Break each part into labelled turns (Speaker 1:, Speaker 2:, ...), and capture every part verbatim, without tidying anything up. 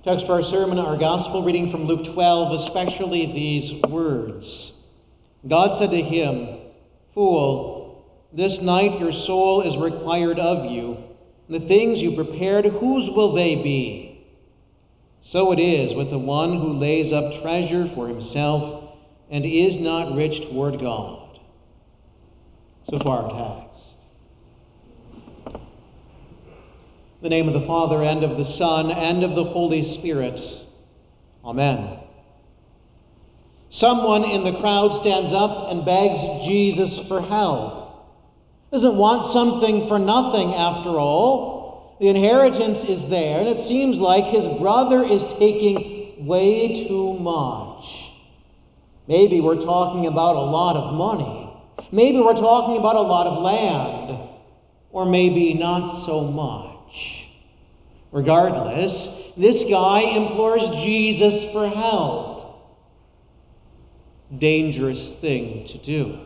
Speaker 1: Text for our sermon, our gospel reading from Luke twelve, especially these words. God said to him, "Fool, this night your soul is required of you. The things you prepared, whose will they be? So it is with the one who lays up treasure for himself and is not rich toward God." So far our text. In the name of the Father, and of the Son, and of the Holy Spirit. Amen. Someone in the crowd stands up and begs Jesus for help. Doesn't want something for nothing, after all. The inheritance is there, and it seems like his brother is taking way too much. Maybe we're talking about a lot of money. Maybe we're talking about a lot of land. Or maybe not so much. Regardless, this guy implores Jesus for help. Dangerous thing to do.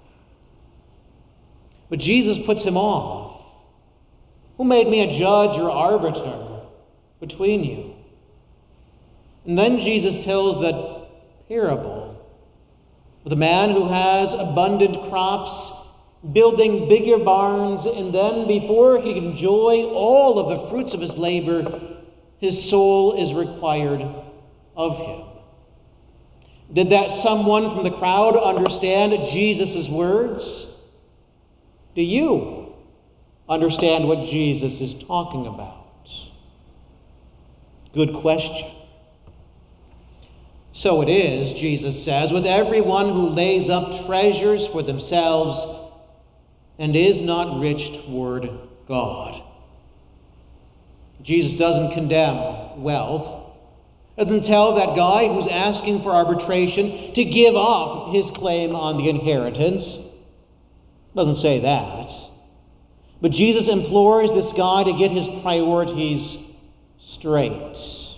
Speaker 1: But Jesus puts him off. Who made me a judge or arbiter between you? And then Jesus tells that parable of the man who has abundant crops, building bigger barns, and then before he can enjoy all of the fruits of his labor, his soul is required of him. Did that someone from the crowd understand Jesus' words? Do you understand what Jesus is talking about? Good question. So it is, Jesus says, with everyone who lays up treasures for themselves and is not rich toward God. Jesus doesn't condemn wealth. Doesn't tell that guy who's asking for arbitration to give up his claim on the inheritance. Doesn't say that. But Jesus implores this guy to get his priorities straight.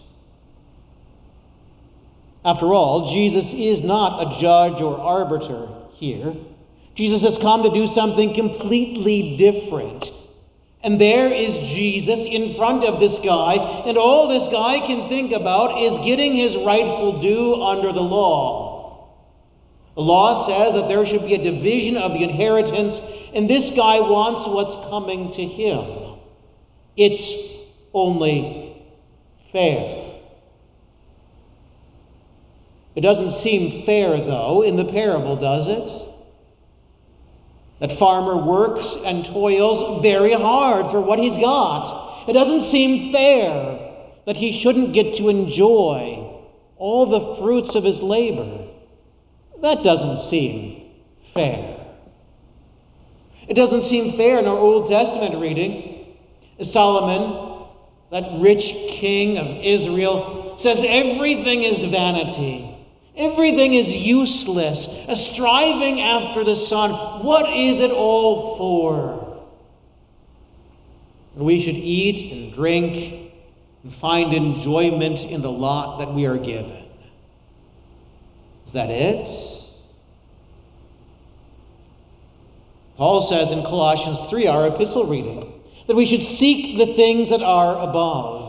Speaker 1: After all, Jesus is not a judge or arbiter here. Jesus has come to do something completely different. And there is Jesus in front of this guy, and all this guy can think about is getting his rightful due under the law. The law says that there should be a division of the inheritance, and this guy wants what's coming to him. It's only fair. It doesn't seem fair, though, in the parable, does it? That farmer works and toils very hard for what he's got. It doesn't seem fair that he shouldn't get to enjoy all the fruits of his labor. That doesn't seem fair. It doesn't seem fair in our Old Testament reading. Solomon, that rich king of Israel, says everything is vanity. Everything is useless, a striving after the sun. What is it all for? We should eat and drink and find enjoyment in the lot that we are given. Is that it? Paul says in Colossians three, our epistle reading, that we should seek the things that are above.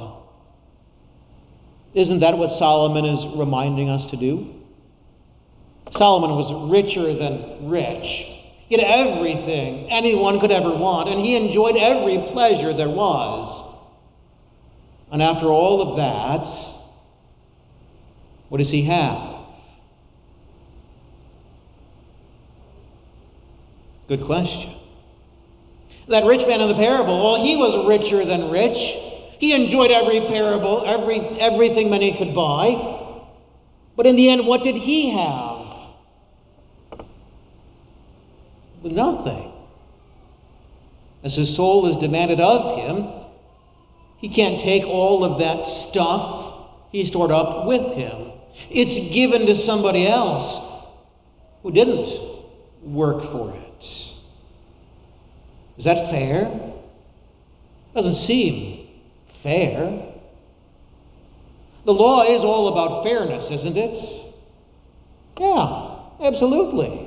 Speaker 1: Isn't that what Solomon is reminding us to do? Solomon was richer than rich. He had everything anyone could ever want, and he enjoyed every pleasure there was. And after all of that, what does he have? Good question. That rich man in the parable, well, he was richer than rich. He enjoyed every parable, every everything money could buy. But in the end, what did he have? Nothing. As his soul is demanded of him, he can't take all of that stuff he stored up with him. It's given to somebody else who didn't work for it. Is that fair? Doesn't seem fair. The law is all about fairness, isn't it? Yeah, absolutely.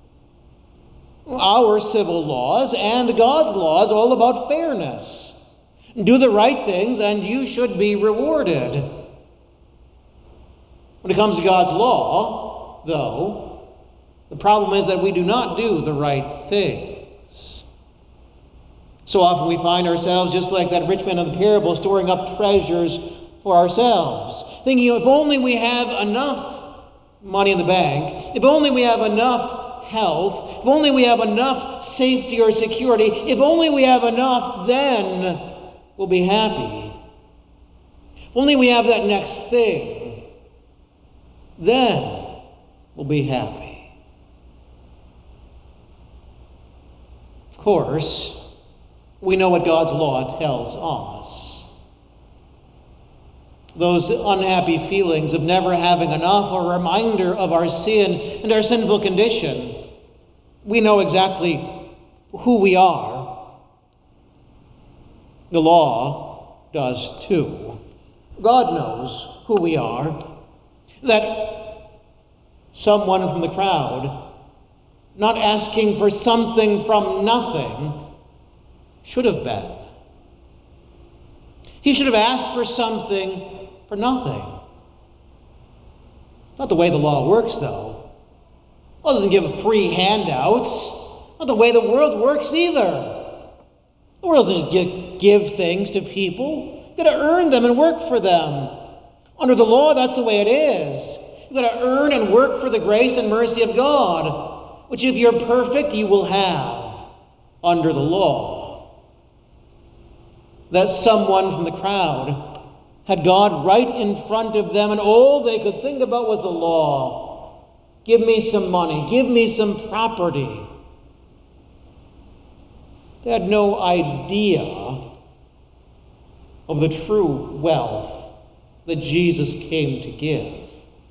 Speaker 1: Our civil laws and God's laws all about fairness. Do the right things and you should be rewarded. When it comes to God's law, though, the problem is that we do not do the right things. So often we find ourselves just like that rich man of the parable, storing up treasures for ourselves, thinking if only we have enough money in the bank, if only we have enough health, if only we have enough safety or security, if only we have enough, then we'll be happy. If only we have that next thing, then we'll be happy. Of course, we know what God's law tells us. Those unhappy feelings of never having enough are a reminder of our sin and our sinful condition. We know exactly who we are. The law does too. God knows who we are. That someone from the crowd, not asking for something from nothing, should have been. He should have asked for something for nothing. Not the way the law works, though. It doesn't give free handouts. Not the way the world works either. The world doesn't just give things to people. You've got to earn them and work for them. Under the law, that's the way it is. You've got to earn and work for the grace and mercy of God, which if you're perfect, you will have under the law. That someone from the crowd had God right in front of them, and all they could think about was the law. Give me some money. Give me some property. They had no idea of the true wealth that Jesus came to give.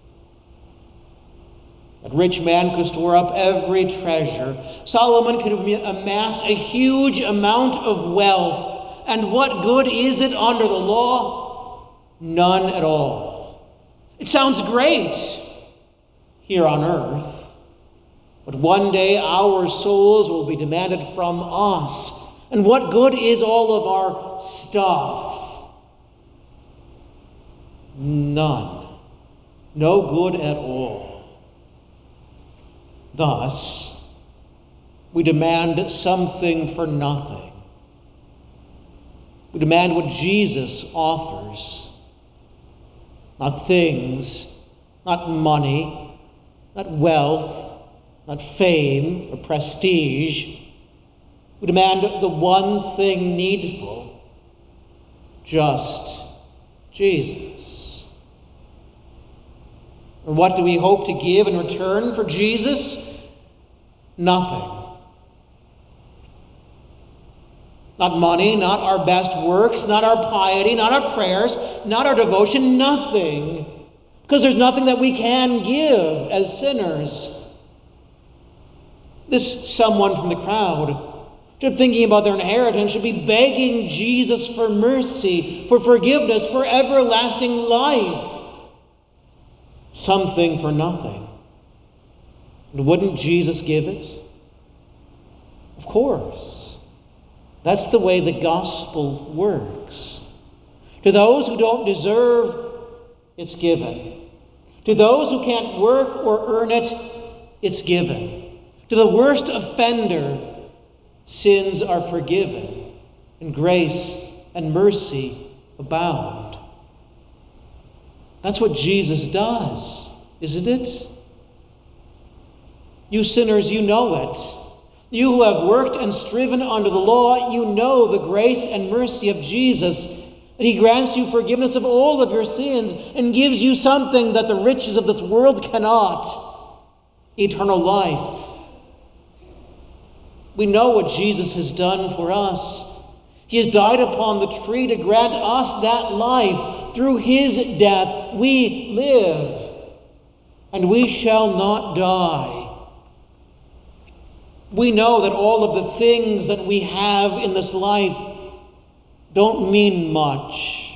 Speaker 1: That rich man could store up every treasure. Solomon could amass a huge amount of wealth. And what good is it under the law? None at all. It sounds great here on earth, but one day our souls will be demanded from us. And what good is all of our stuff? None. No good at all. Thus, we demand something for nothing. We demand what Jesus offers. Not things, not money, not wealth, not fame or prestige. We demand the one thing needful, just Jesus. And what do we hope to give in return for Jesus? Nothing. Not money, not our best works, not our piety, not our prayers, not our devotion, nothing. Because there's nothing that we can give as sinners. This someone from the crowd, just thinking about their inheritance, should be begging Jesus for mercy, for forgiveness, for everlasting life. Something for nothing. And wouldn't Jesus give it? Of course. That's the way the gospel works. To those who don't deserve, it's given. To those who can't work or earn it, it's given. To the worst offender, sins are forgiven, and grace and mercy abound. That's what Jesus does, isn't it? You sinners, you know it. You who have worked and striven under the law, you know the grace and mercy of Jesus, that he grants you forgiveness of all of your sins and gives you something that the riches of this world cannot: eternal life. We know what Jesus has done for us. He has died upon the tree to grant us that life. Through his death we live, and we shall not die. We know that all of the things that we have in this life don't mean much.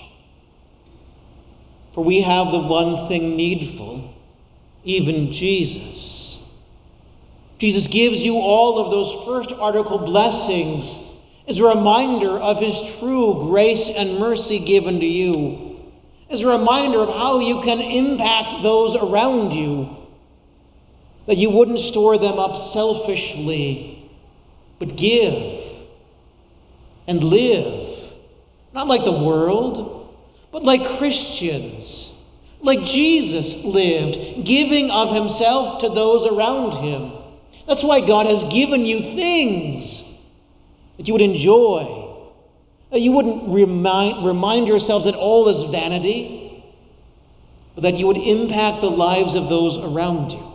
Speaker 1: For we have the one thing needful, even Jesus. Jesus gives you all of those first article blessings as a reminder of his true grace and mercy given to you. as a reminder of how you can impact those around you, that you wouldn't store them up selfishly, but give and live, not like the world, but like Christians, like Jesus lived, giving of himself to those around him. That's why God has given you things that you would enjoy, that you wouldn't remind, remind yourselves that all is vanity, but that you would impact the lives of those around you.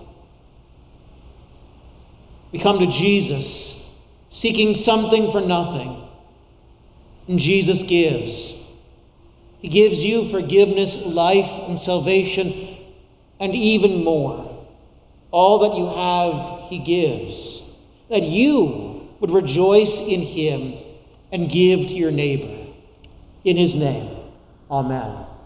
Speaker 1: We come to Jesus seeking something for nothing, and Jesus gives. He gives you forgiveness, life, and salvation, and even more. All that you have, he gives, that you would rejoice in him and give to your neighbor. In his name, amen.